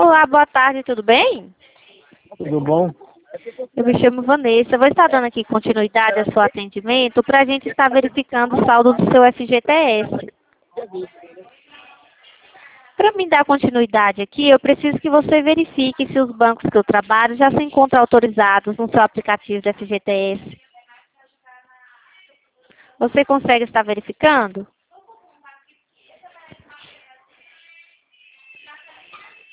Olá, boa tarde, tudo bem? Tudo bom? Eu me chamo Vanessa. Vou estar dando aqui continuidade ao seu atendimento para a gente estar verificando o saldo do seu FGTS. Para me dar continuidade aqui, eu preciso que você verifique se os bancos que eu trabalho já se encontram autorizados no seu aplicativo do FGTS. Você consegue estar verificando?